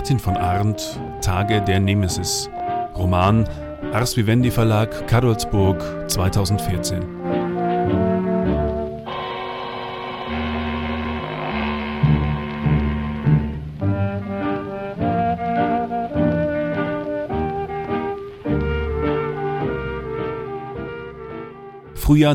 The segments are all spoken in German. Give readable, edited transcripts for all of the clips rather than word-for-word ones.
Martin von Arndt, Tage der Nemesis. Roman, Ars Vivendi Verlag, Kadolsburg, 2014. Frühjahr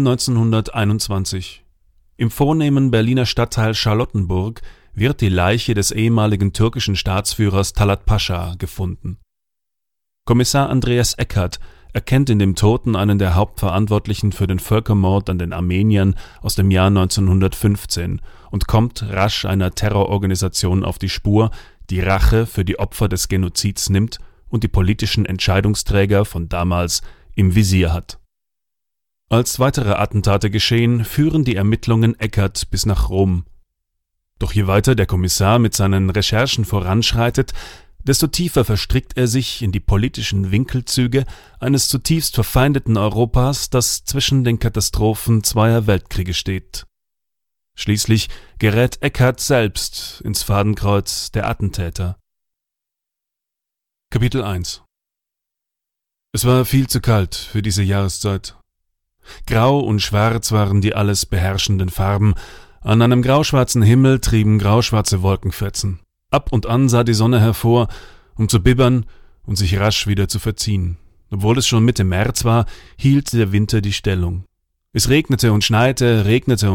1921. Im vornehmen Berliner Stadtteil Charlottenburg wird die Leiche des ehemaligen türkischen Staatsführers Talat Pascha gefunden. Kommissar Andreas Eckert erkennt in dem Toten einen der Hauptverantwortlichen für den Völkermord an den Armeniern aus dem Jahr 1915 und kommt rasch einer Terrororganisation auf die Spur, die Rache für die Opfer des Genozids nimmt und die politischen Entscheidungsträger von damals im Visier hat. Als weitere Attentate geschehen, führen die Ermittlungen Eckert bis nach Rom. Doch je weiter der Kommissar mit seinen Recherchen voranschreitet, desto tiefer verstrickt er sich in die politischen Winkelzüge eines zutiefst verfeindeten Europas, das zwischen den Katastrophen zweier Weltkriege steht. Schließlich gerät Eckert selbst ins Fadenkreuz der Attentäter. Kapitel 1. Es war viel zu kalt für diese Jahreszeit. Grau und Schwarz waren die alles beherrschenden Farben. An einem grauschwarzen Himmel trieben grauschwarze Wolkenfetzen. Ab und an sah die Sonne hervor, um zu bibbern und sich rasch wieder zu verziehen. Obwohl es schon Mitte März war, hielt der Winter die Stellung. Es regnete und schneite,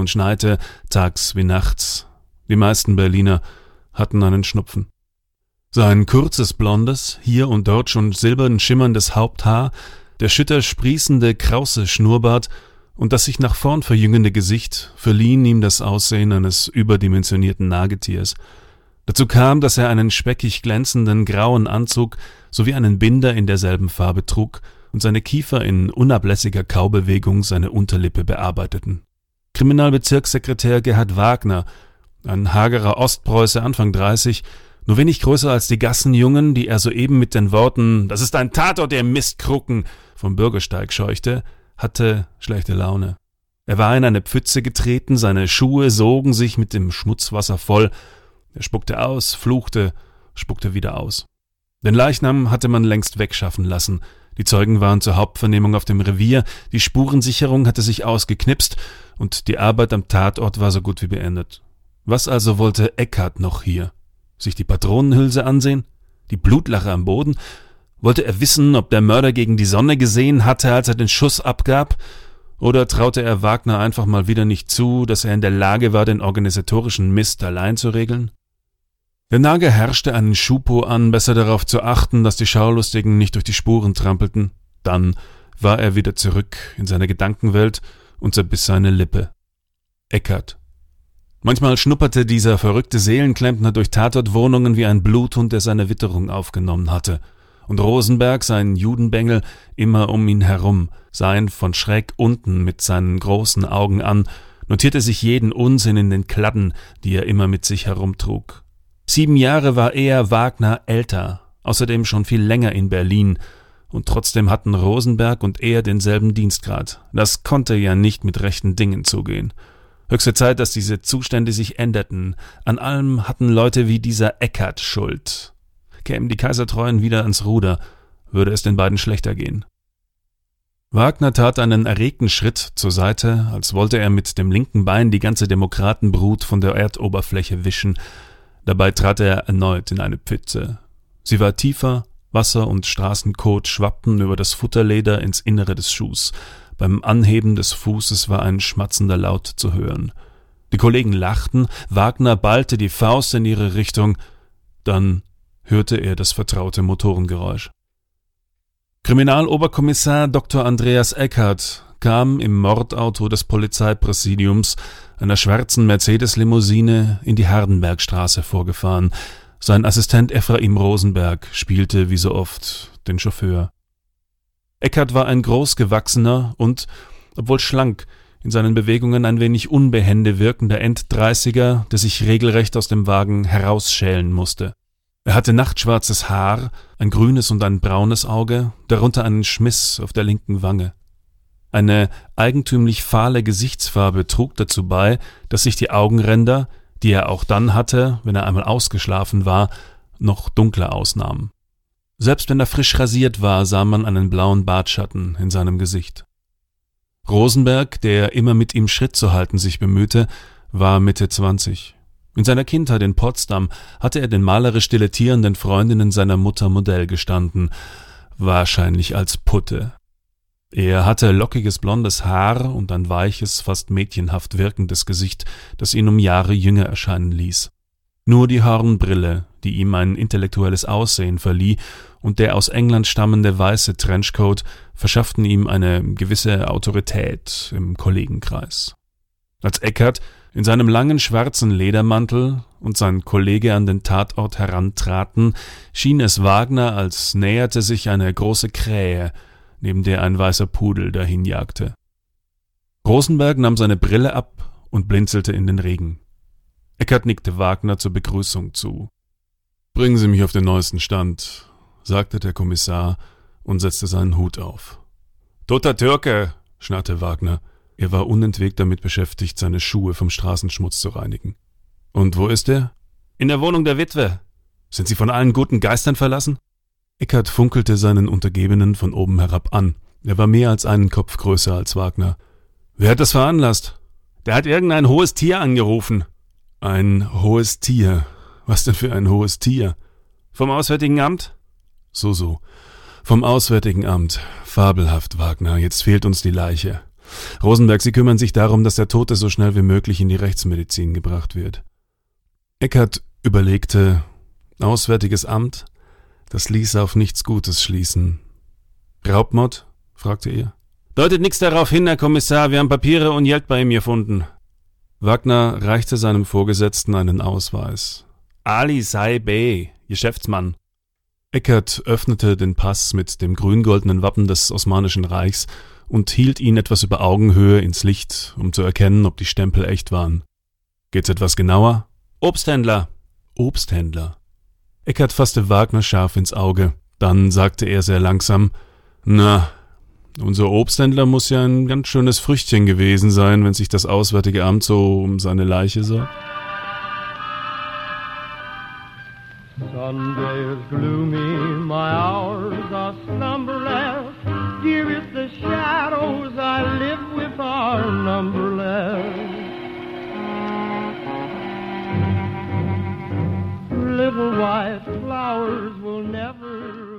tags wie nachts. Die meisten Berliner hatten einen Schnupfen. Sein kurzes, blondes, hier und dort schon silbern schimmerndes Haupthaar, der schütter sprießende, krause Schnurrbart und das sich nach vorn verjüngende Gesicht verliehen ihm das Aussehen eines überdimensionierten Nagetiers. Dazu kam, dass er einen speckig glänzenden grauen Anzug sowie einen Binder in derselben Farbe trug und seine Kiefer in unablässiger Kaubewegung seine Unterlippe bearbeiteten. Kriminalbezirkssekretär Gerhard Wagner, ein hagerer Ostpreuße Anfang 30, nur wenig größer als die Gassenjungen, die er soeben mit den Worten »Das ist ein Tatort, ihr Mistkrucken« vom Bürgersteig scheuchte, hatte schlechte Laune. Er war in eine Pfütze getreten, seine Schuhe sogen sich mit dem Schmutzwasser voll. Er spuckte aus, fluchte, spuckte wieder aus. Den Leichnam hatte man längst wegschaffen lassen. Die Zeugen waren zur Hauptvernehmung auf dem Revier, die Spurensicherung hatte sich ausgeknipst und die Arbeit am Tatort war so gut wie beendet. Was also wollte Eckert noch hier? Sich die Patronenhülse ansehen? Die Blutlache am Boden? Wollte er wissen, ob der Mörder gegen die Sonne gesehen hatte, als er den Schuss abgab? Oder traute er Wagner einfach mal wieder nicht zu, dass er in der Lage war, den organisatorischen Mist allein zu regeln? Der Nager herrschte einen Schupo an, besser darauf zu achten, dass die Schaulustigen nicht durch die Spuren trampelten. Dann war er wieder zurück in seine Gedankenwelt und zerbiss seine Lippe. Eckert. Manchmal schnupperte dieser verrückte Seelenklempner durch Tatortwohnungen wie ein Bluthund, der seine Witterung aufgenommen hatte. Und Rosenberg, sein Judenbengel, immer um ihn herum, sah ihn von schräg unten mit seinen großen Augen an, notierte sich jeden Unsinn in den Kladden, die er immer mit sich herumtrug. 7 Jahre war er, Wagner, älter, außerdem schon viel länger in Berlin, und trotzdem hatten Rosenberg und er denselben Dienstgrad. Das konnte ja nicht mit rechten Dingen zugehen. Höchste Zeit, dass diese Zustände sich änderten. An allem hatten Leute wie dieser Eckert Schuld. Kämen die Kaisertreuen wieder ans Ruder, würde es den beiden schlechter gehen. Wagner tat einen erregten Schritt zur Seite, als wollte er mit dem linken Bein die ganze Demokratenbrut von der Erdoberfläche wischen. Dabei trat er erneut in eine Pfütze. Sie war tiefer, Wasser und Straßenkot schwappten über das Futterleder ins Innere des Schuhs. Beim Anheben des Fußes war ein schmatzender Laut zu hören. Die Kollegen lachten, Wagner ballte die Faust in ihre Richtung, dann hörte er das vertraute Motorengeräusch. Kriminaloberkommissar Dr. Andreas Eckert kam im Mordauto des Polizeipräsidiums, einer schwarzen Mercedes-Limousine, in die Hardenbergstraße vorgefahren. Sein Assistent Ephraim Rosenberg spielte wie so oft den Chauffeur. Eckert war ein großgewachsener und, obwohl schlank, in seinen Bewegungen ein wenig unbehende wirkender End-30er, der sich regelrecht aus dem Wagen herausschälen musste. Er hatte nachtschwarzes Haar, ein grünes und ein braunes Auge, darunter einen Schmiss auf der linken Wange. Eine eigentümlich fahle Gesichtsfarbe trug dazu bei, dass sich die Augenränder, die er auch dann hatte, wenn er einmal ausgeschlafen war, noch dunkler ausnahm. Selbst wenn er frisch rasiert war, sah man einen blauen Bartschatten in seinem Gesicht. Rosenberg, der immer mit ihm Schritt zu halten sich bemühte, war Mitte 20. In seiner Kindheit in Potsdam hatte er den malerisch dilettierenden Freundinnen seiner Mutter Modell gestanden, wahrscheinlich als Putte. Er hatte lockiges blondes Haar und ein weiches, fast mädchenhaft wirkendes Gesicht, das ihn um Jahre jünger erscheinen ließ. Nur die Hornbrille, die ihm ein intellektuelles Aussehen verlieh, und der aus England stammende weiße Trenchcoat verschafften ihm eine gewisse Autorität im Kollegenkreis. Als Eckart in seinem langen schwarzen Ledermantel und sein Kollege an den Tatort herantraten, schien es Wagner, als näherte sich eine große Krähe, neben der ein weißer Pudel dahinjagte. Rosenberg nahm seine Brille ab und blinzelte in den Regen. Eckart nickte Wagner zur Begrüßung zu. »Bringen Sie mich auf den neuesten Stand«, sagte der Kommissar und setzte seinen Hut auf. »Toter Türke«, schnarrte Wagner. Er war unentwegt damit beschäftigt, seine Schuhe vom Straßenschmutz zu reinigen. »Und wo ist er?« »In der Wohnung der Witwe.« »Sind Sie von allen guten Geistern verlassen?« Eckart funkelte seinen Untergebenen von oben herab an. Er war mehr als einen Kopf größer als Wagner. »Wer hat das veranlasst?« »Der hat irgendein hohes Tier angerufen.« »Ein hohes Tier? Was denn für ein hohes Tier?« »Vom Auswärtigen Amt?« »So. Vom Auswärtigen Amt. Fabelhaft, Wagner. Jetzt fehlt uns die Leiche. Rosenberg, Sie kümmern sich darum, dass der Tote so schnell wie möglich in die Rechtsmedizin gebracht wird.« Eckart überlegte. Auswärtiges Amt? Das ließ auf nichts Gutes schließen. »Raubmord?« fragte er. »Deutet nichts darauf hin, Herr Kommissar. Wir haben Papiere und Geld bei ihm gefunden.« Wagner reichte seinem Vorgesetzten einen Ausweis. »Ali Sai Bey, Geschäftsmann.« Eckart öffnete den Pass mit dem grün-goldenen Wappen des Osmanischen Reichs und hielt ihn etwas über Augenhöhe ins Licht, um zu erkennen, ob die Stempel echt waren. »Geht's etwas genauer?« »Obsthändler.« »Obsthändler.« Eckart fasste Wagner scharf ins Auge. Dann sagte er sehr langsam, »Na, unser Obsthändler muss ja ein ganz schönes Früchtchen gewesen sein, wenn sich das Auswärtige Amt so um seine Leiche sorgt.« Sunday is gloomy, my hours are slumberless. Dear is the shadows I live with are numberless. Little white flowers will never